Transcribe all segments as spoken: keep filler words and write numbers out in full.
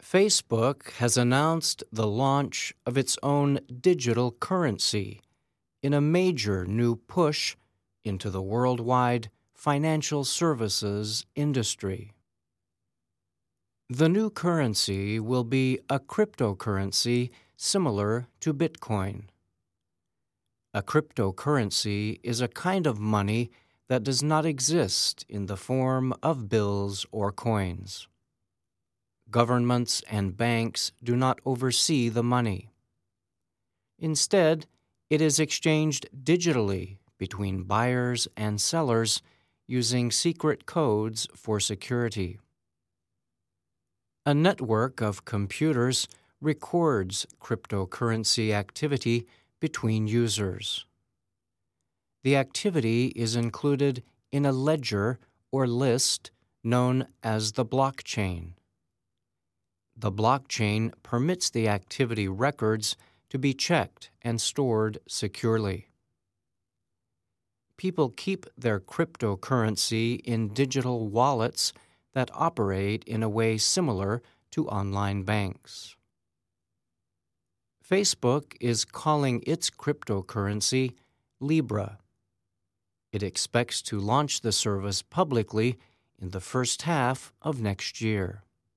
Facebook has announced the launch of its own digital currency in a major new push into the worldwide financial services industry. The new currency will be a cryptocurrency similar to Bitcoin. A cryptocurrency is a kind of money that does not exist in the form of bills or coins. Governments and banks do not oversee the money. Instead, it is exchanged digitally between buyers and sellers using secret codes for security. A network of computers records cryptocurrency activity between users. The activity is included in a ledger or list known as the blockchain. The blockchain permits the activity records to be checked and stored securely. People keep their cryptocurrency in digital wallets that operate in a way similar to online banks. Facebook is calling its cryptocurrency Libra. It expects to launch the service publicly in the first half of next year.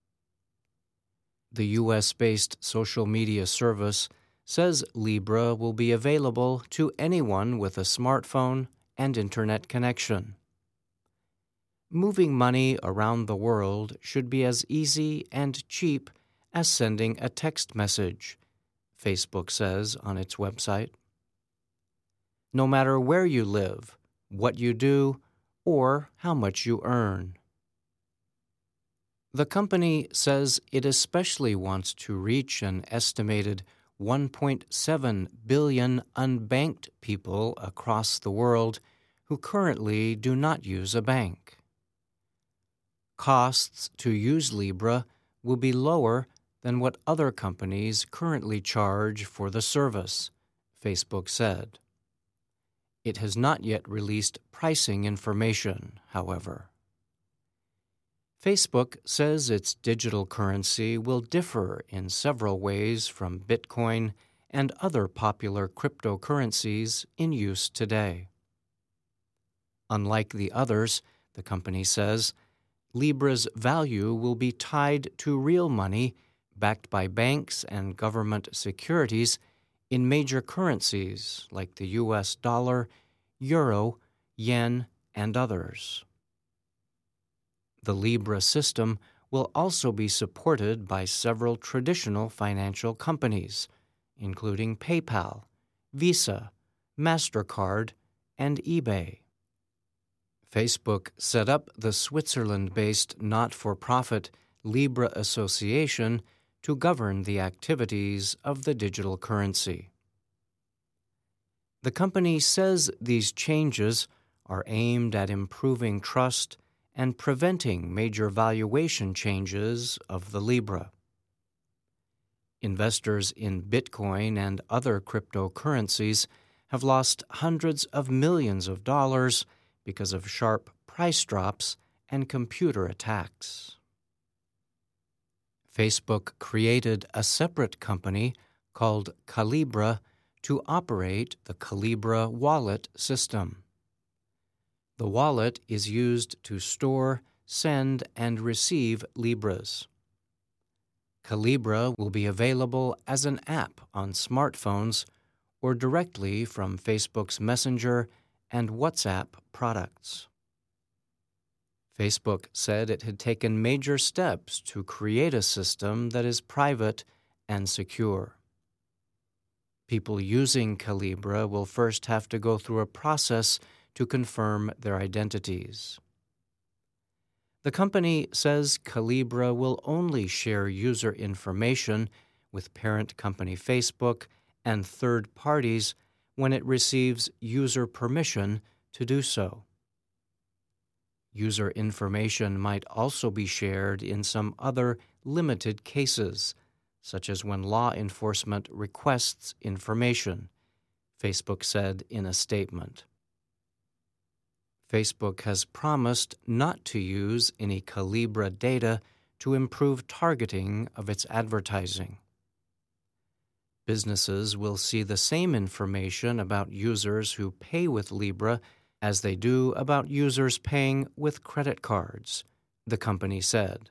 The U S-based social media service says Libra will be available to anyone with a smartphone and internet connection. Moving money around the world should be as easy and cheap as sending a text message, Facebook says on its website. No matter where you live, what you do, or how much you earn. The company says it especially wants to reach an estimated one point seven billion unbanked people across the world who currently do not use a bank. Costs to use Libra will be lower than what other companies currently charge for the service, Facebook said. It has not yet released pricing information, however. Facebook says its digital currency will differ in several ways from Bitcoin and other popular cryptocurrencies in use today. Unlike the others, the company says, Libra's value will be tied to real money backed by banks and government securities in major currencies like the U S dollar, euro, yen, and others. The Libra system will also be supported by several traditional financial companies, including PayPal, Visa, MasterCard, and eBay. Facebook set up the Switzerland-based not-for-profit Libra Association to govern the activities of the digital currency. The company says these changes are aimed at improving trust and preventing major valuation changes of the Libra. Investors in Bitcoin and other cryptocurrencies have lost hundreds of millions of dollars because of sharp price drops and computer attacks. Facebook created a separate company called Calibra to operate the Calibra wallet system. The wallet is used to store, send, and receive Libras. Calibra will be available as an app on smartphones or directly from Facebook's Messenger and WhatsApp products. Facebook said it had taken major steps to create a system that is private and secure. People using Calibra will first have to go through a process to confirm their identities. The company says Calibra will only share user information with parent company Facebook and third parties when it receives user permission to do so. User information might also be shared in some other limited cases, such as when law enforcement requests information, Facebook said in a statement. Facebook has promised not to use any Calibra data to improve targeting of its advertising. Businesses will see the same information about users who pay with Libra as they do about users paying with credit cards, the company said.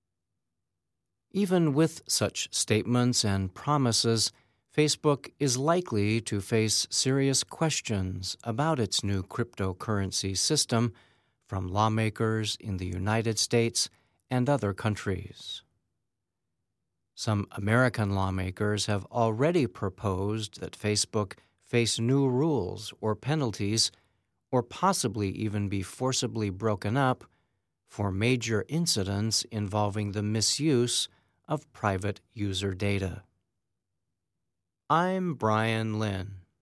Even with such statements and promises, Facebook is likely to face serious questions about its new cryptocurrency system from lawmakers in the United States and other countries. Some American lawmakers have already proposed that Facebook face new rules or penalties, or possibly even be forcibly broken up for major incidents involving the misuse of private user data. I'm Brian Lynn.